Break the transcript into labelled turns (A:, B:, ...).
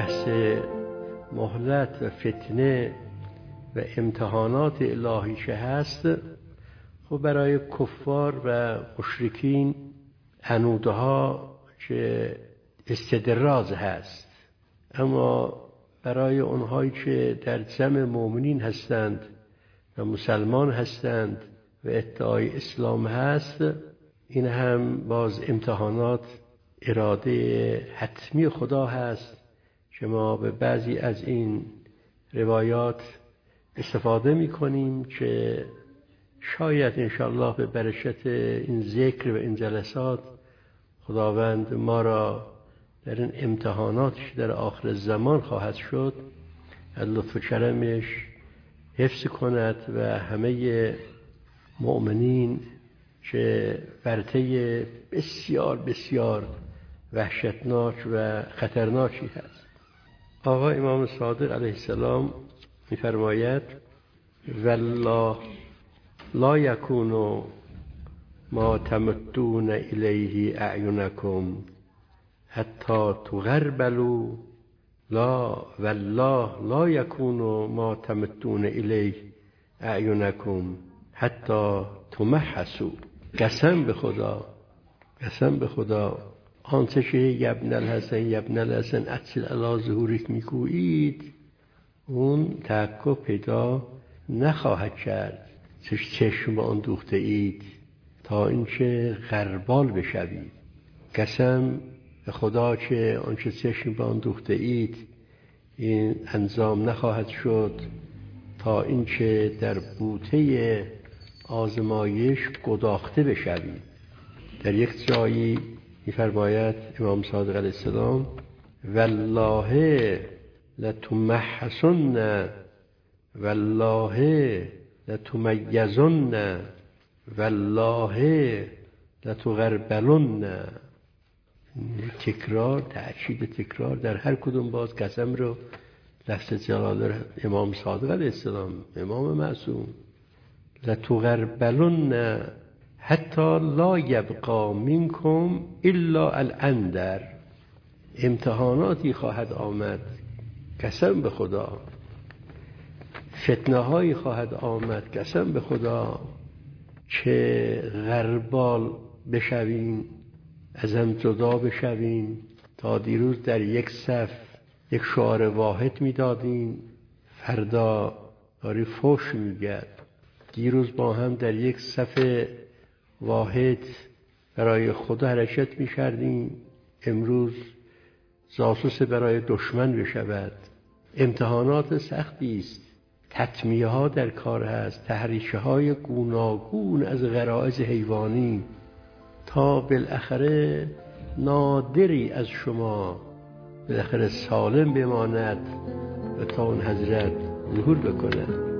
A: بحث مهلت و فتنه و امتحانات الهی چه هست، خب برای کفار و مشرکین عنودها که استدراج هست، اما برای اونهایی که در جمع مؤمنین هستند و مسلمان هستند و ادعای اسلام هست، این هم باز امتحانات اراده حتمی خدا هست که ما به بعضی از این روایات استفاده می‌کنیم که شاید انشاءالله به برکت این ذکر و این جلسات خداوند ما را در این امتحاناتش در آخر زمان خواهد شد از لطف و کرمش حفظ کند و همه مؤمنین که ورطه بسیار بسیار وحشتناک و خطرناکی هست. آقا امام صادق علیه السلام می‌فرماید والله لا یکون ما تمدون الیه اعینکم حتی تغربلوا، لا والله لا یکون ما تمدون الیه اعینکم حتی تمحصوا. قسم به خدا آنچه که یبن الحسن اتصل علی ظهورک میگویید اون تحقق پیدا نخواهد کرد چشم آن دوخته اید تا اینکه غربال بشوید. قسم به خدا که آنچه چشم به آن دوخته اید این انجام نخواهد شد تا اینکه در بوته آزمایش گداخته بشوید. در یک جایی می‌فرماید امام صادق علیه السلام والله لتمحصن والله لتمیزن والله لتغربلن. تکرار، تأکید تکرار در هر کدوم باز قسم رو لفظ جلاله امام صادق علیه السلام امام معصوم لتغربلن حتی لا یبقا منکم الا الانذر. امتحاناتی خواهد آمد، قسم به خدا، فتنه هایی خواهد آمد، قسم به خدا، که غربال بشوین، از هم جدا بشوین. تا دیروز در یک صف یک شعار واحد میدادین، فردا داری فوش میگرد. دیروز با هم در یک صف واحد برای خدا حرکت می‌کردیم، امروز جاسوس برای دشمن بشود. امتحانات سختی است، تطمیه ها در کار هست، تحریشه های گوناگون از غرایز حیوانی، تا بالاخره نادری از شما بالاخره سالم بماند و تا اون حضرت ظهور بکند.